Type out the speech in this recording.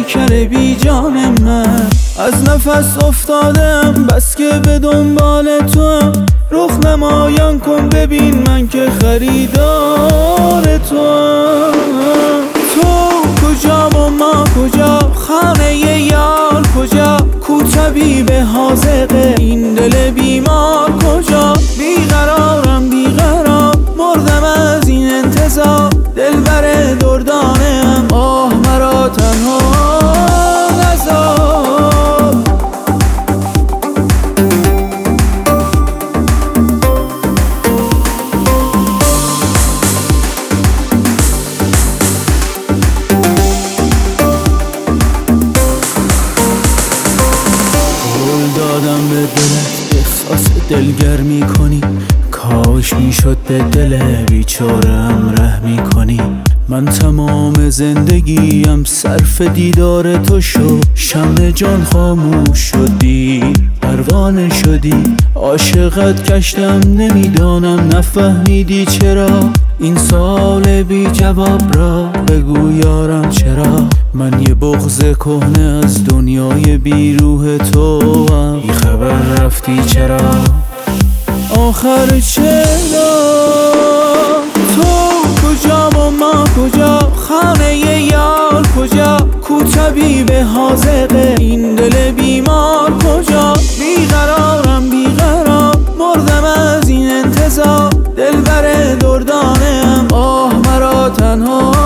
پیکر بی جان من. از نفس افتادم بس که به دنبال توام، رخ نمایان کن ببین من که خریدار توام. تو کجا و ما کجا، خانه یار کجا، کو طبیب حاذق این دل بیمار کجا. بیقرارم بیقرار مردم از این انتظار، دلبر دردانه ام آه مرا تنها نذار. دادم به دلت احساس دلگر میکنی، کاش میشد به دل بیچاره‌ام رحم میکنی. من تمام زندگیم صرف دیدار تو شد، شمع جان خاموش شدی پروانه شدی. عاشقت کشتم نمیدانم نفهمیدی چرا، این سوال بی جواب را بگو یارم چرا. من یه بغض کهنه از دنیای بی روح تو هم، بی خبر رفتی چرا آخر چرا. تو کجا و ما کجا، خانه یار کجا، کو طبیب حاذق این دل بیمار کجا. بیقرارم بیقرار مردم از این انتظار، دلبر دردانه ام آه مرا تنها